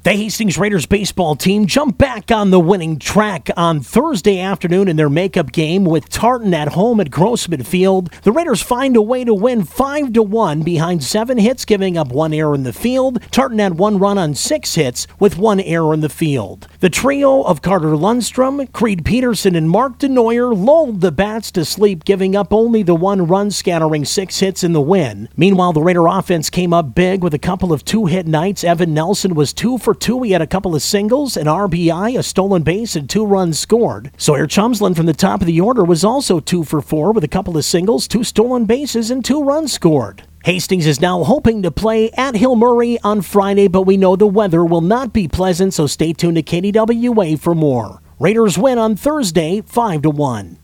The Hastings Raiders baseball team jumped back on the winning track on Thursday afternoon in their makeup game with Tartan at home at Grossman Field. The Raiders find a way to win 5-1 behind 7 hits, giving up 1 error in the field. Tartan had 1 run on 6 hits with 1 error in the field. The trio of Carter Lundstrom, Creed Peterson, and Mark DeNoyer lulled the bats to sleep, giving up only the 1 run, scattering 6 hits in the win. Meanwhile, the Raider offense came up big with a couple of 2-hit nights. Evan Nelson was 2 for 2. He had a couple of singles, an RBI, a stolen base, and 2 runs scored. Sawyer Chumsland from the top of the order was also 2 for 4 with a couple of singles, 2 stolen bases, and 2 runs scored. Hastings is now hoping to play at Hill Murray on Friday, but we know the weather will not be pleasant, so stay tuned to KDWA for more. Raiders win on Thursday, 5-1.